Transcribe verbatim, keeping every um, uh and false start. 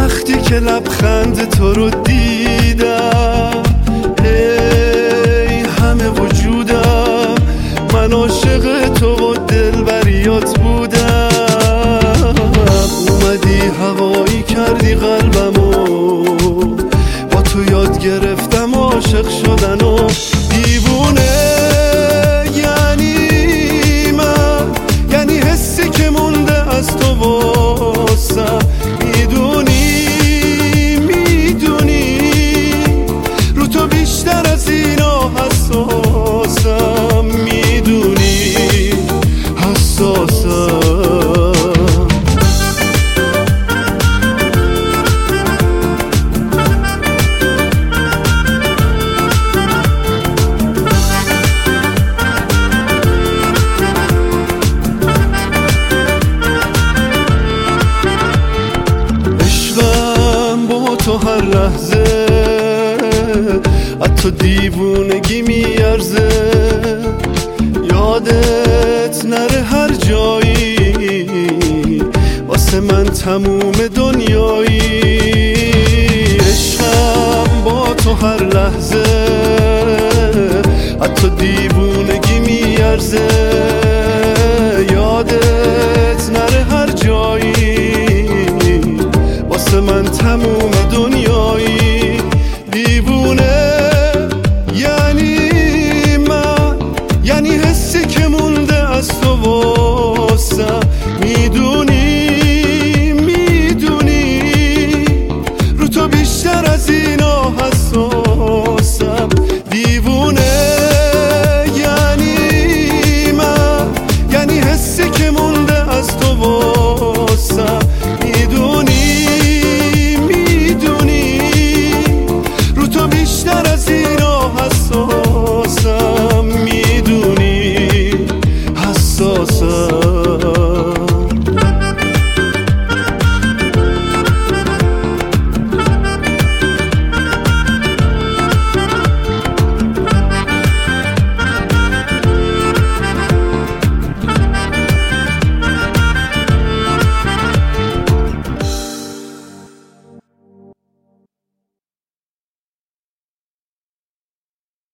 وقتی که لبخند تو رو دیدم، ای همه وجودم من عاشق تو و دلبریات بودم. اومدی هوایی کردی قلبمو، با تو یاد گرفتم عاشق شدن و دیوونه. یعنی من، یعنی حسی که مونده از تو واسم. میدونی میدونی رو تو بیشتر از اینا حساسم. میدونی حساسم. تو هر لحظه حتی دیوونگی میارزه. یادت نره هر جایی واسه من تموم دنیایی. عشقم با تو هر لحظه حتی دیوونگی میارزه. یادت نره هر جایی واسه من تموم دنیایی. دیوونه یعنی من، یعنی حسی که مونده از تو واسم. میدونی میدونی رو تو بیشتر از اینا حساسم. دیوونه یعنی من، یعنی حسی که مونده از تو واسم. میدونی بیشتر از اینا حساسم. میدونی حساسم.